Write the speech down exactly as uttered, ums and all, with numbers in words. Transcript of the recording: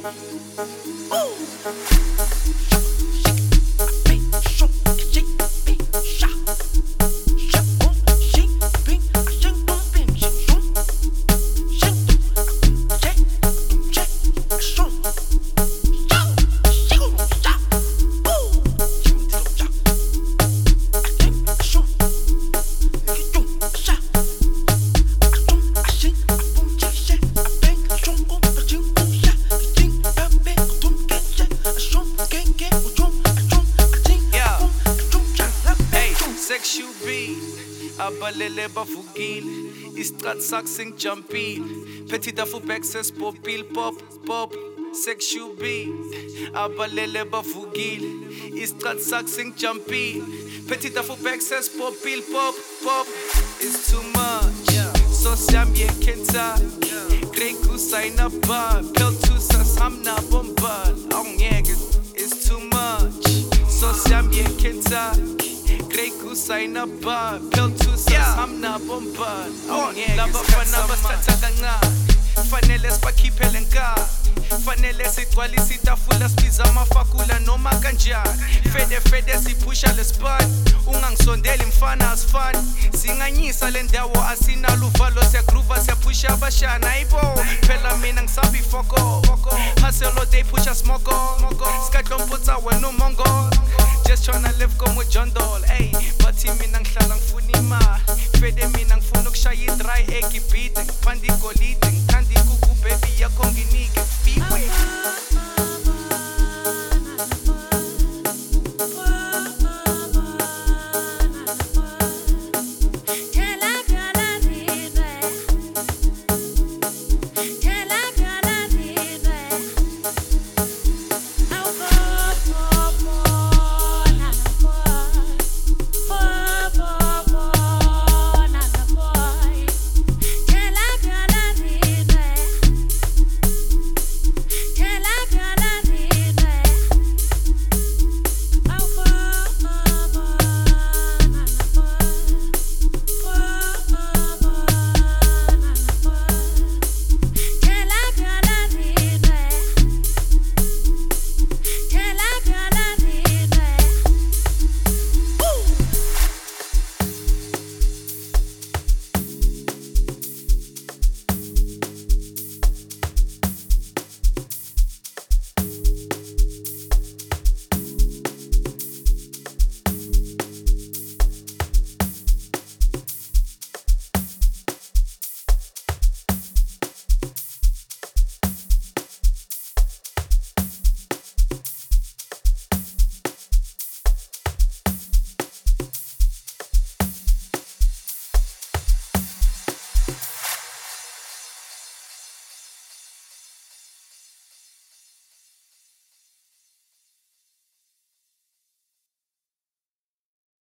abalele bavukile isicathu sakho singijumpile phethe itafu back sesipopile pop pop sexual beat abalele bavukile isicathu sakho singijumpile phethe itafu back sesipopile pop pop it's too much so siyami yekhentsa Grey Goose ayinaba pill two sasamna bombal awungeke it's too much so siyami yekhentsa Grey Goose ayinaba pill two sasamna bombal awungeke laba fana basatha kancane fanele sibakhiphele nkani fanele sigcwalise itafula sibiza amafakula noma kanjani fede fede siphusha lespan ungangisondeli mfana asifani singanyisa le ndawo asinalo uvalo siyagroova siyaphusha abashana ayibo phela mina ngisabi foko hustle day phusha smoko sikadlomputsa wena umongo just tryna live como John Doll ey bathi mina ngihlala ngifuna imali fede mina ngifuna ukushaya i-dry egg beat ngipanda igolide ngithanda ikuku baby yakho nginike fiwe